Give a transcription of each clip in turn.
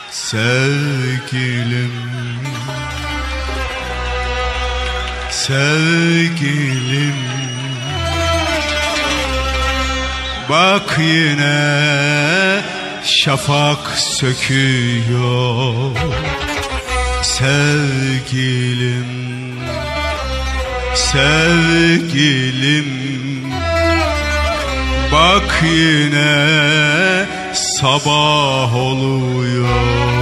Sevgilim, sevgilim, bak yine şafak söküyor. Sevgilim, sevgilim, bak yine sabah oluyor.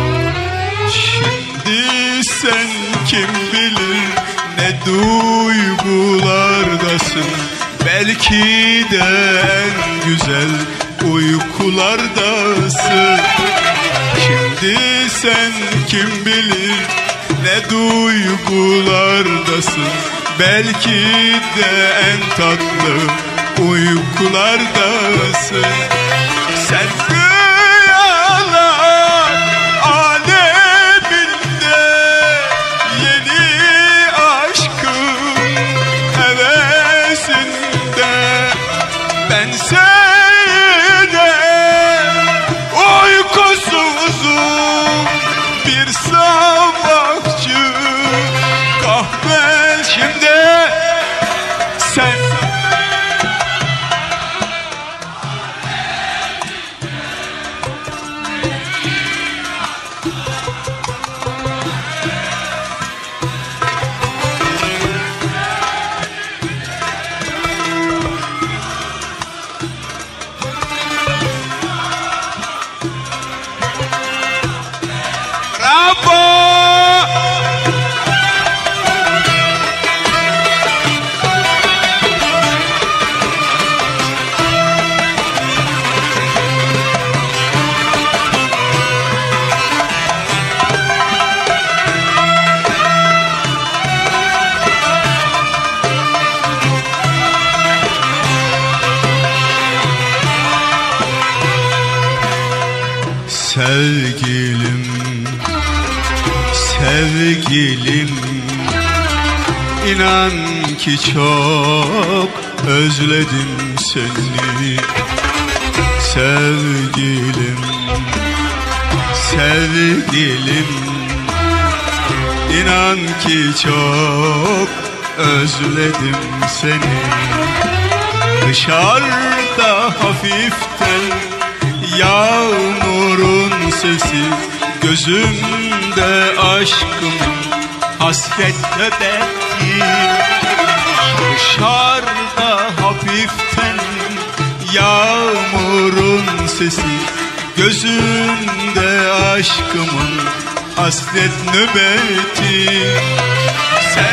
Şimdi sen kim bilir ne duygulardasın, belki de en güzel uykulardasın. Şimdi sen kim bilir ne duygulardasın, belki de en tatlı uykulardasın. Sen rüyalar aleminde yeni aşkın hevesinde, bense de uykusuzum bir sabahçı kahve. Şimdi sen sevgilim, sevgilim, inan ki çok özledim seni. Sevgilim, sevgilim, inan ki çok özledim seni. Dışarıda hafiften yağmurun sesi, gözümde aşkımın hasret nöbeti. Dışarıda hafiften yağmurun sesi, gözümde aşkımın hasret nöbeti. Sen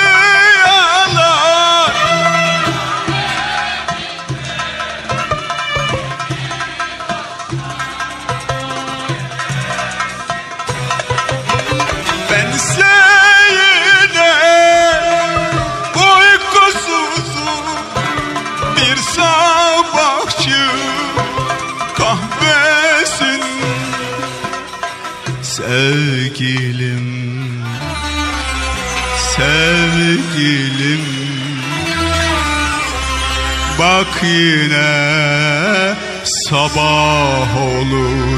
rüyalar bense yine uykusuzum bir sabahçı kahvesin. Sevgilim, sevgilim, bak yine sabah olur.